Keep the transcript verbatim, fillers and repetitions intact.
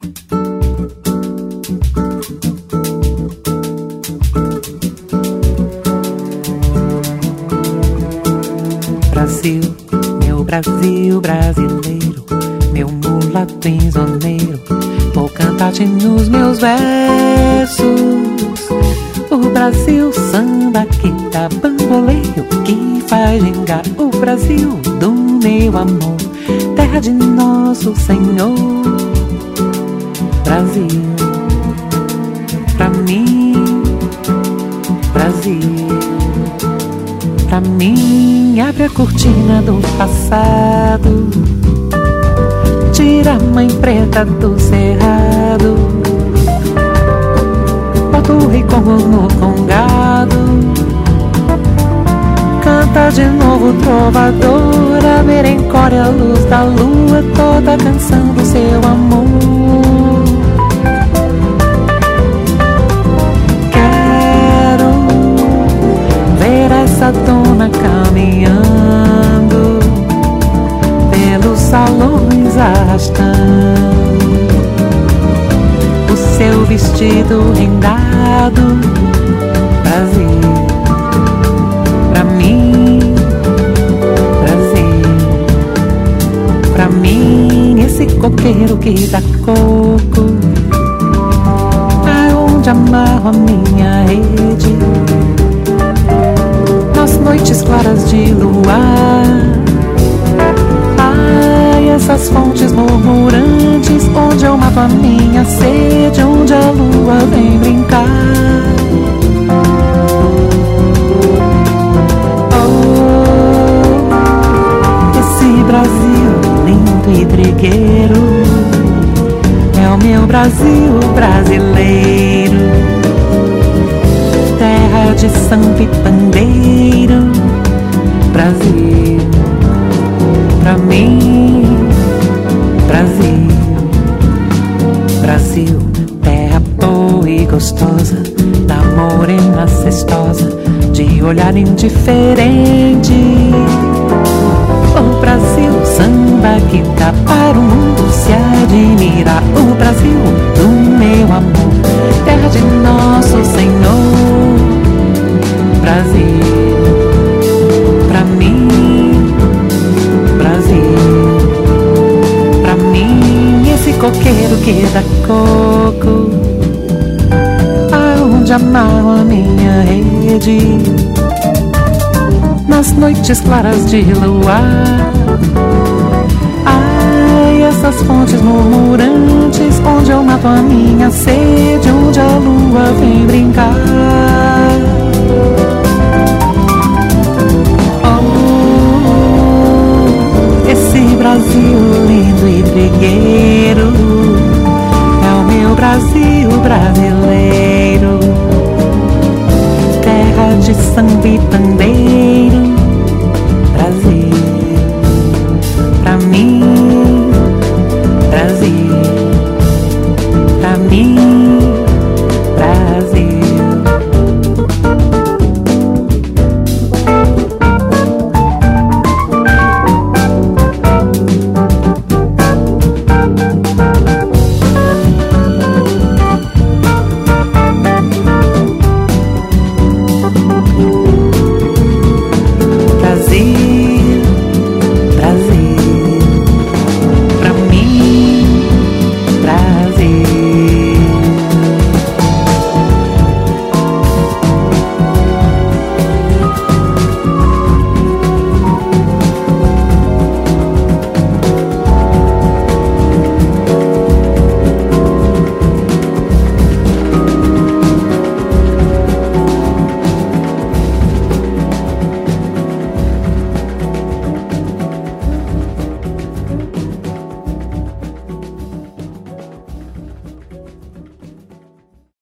Brasil, meu Brasil brasileiro, meu mulato insoneiro, vou cantar-te nos meus versos. O Brasil, samba que dá bamboleio, que faz gingar o Brasil do meu amor, terra de nosso Senhor. Brasil, pra mim, Brasil, pra mim, abre a cortina do passado, tira a mãe preta do cerrado, bota o rei como no congado, canta de novo trovadora, merencore a luz da lua, toda canção do seu amor. Quero ver essa dona caminhando pelos salões, arrastando o seu vestido rendado. Brasil, pra mim, Brasil, pra mim, esse coqueiro que dá coco, aonde amarro a minha rede, nas noites claras de luar. Ai, essas fontes murmurantes, onde eu mato a minha sede, onde a lua vem brincar. Oh, esse Brasil lindo e trigueiro é o meu Brasil brasileiro, terra de samba e pandeiro. Brasil, pra mim, Brasil, Brasil, terra boa e gostosa, da morena cestosa, de olhar indiferente. O Brasil, samba que dá para o mundo se admirar. O Brasil do meu amor, terra de nosso Senhor. Brasil, pra mim, Brasil, pra mim, esse coqueiro que dá coco, aonde amarro a minha rede, nas noites claras de luar. Ai, essas fontes murmurantes, onde eu mato a minha sede, onde a lua vem brincar. Brasil lindo e trigueiro é o meu Brasil brasileiro, terra de samba e pandeiro. Brasil, pra mim, Brasil, pra mim.